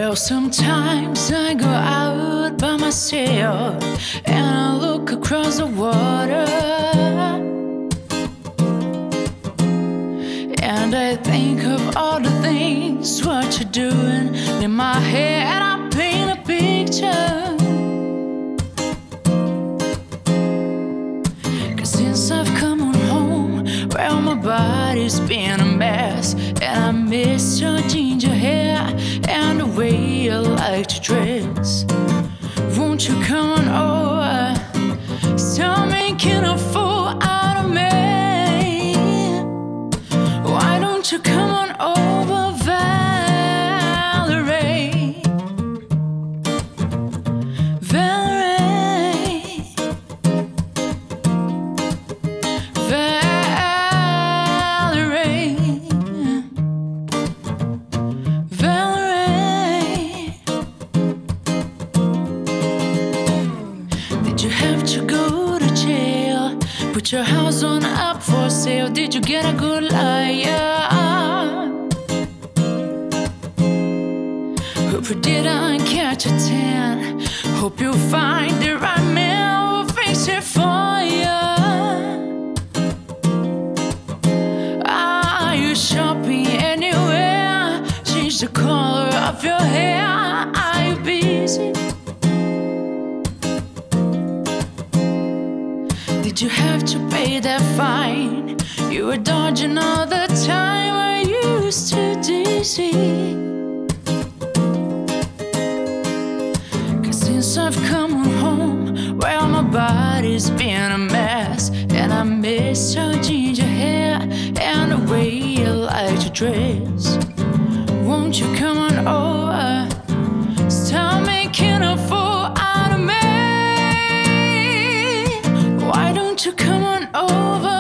Well, sometimes I go out by myself and I look across the water, and I think of all the things what you're doing. In my head I paint a picture, 'cause since I've come on home, well, my body's been a mess, and I miss your ginger hair and the way you like to dress. Won't you come on over, stop making a fool out of me? Why don't you come on over, Valerie? Valerie, Valerie, Valerie. Did you have to go to jail? Put your house on up for sale. Did you get a good liar who didn't catch a tan? Hope you find the right man who will fix it for you. Are you shopping anywhere? Change the color of your hair. Are you busy? Did you have to pay that fine? You were dodging all the time. Are you too dizzy? 'Cause since I've come on home, well, my body's been a mess, and I miss your ginger hair and the way you like to dress. Won't you come on over, stop making a fool out of me? Why don't you come on over?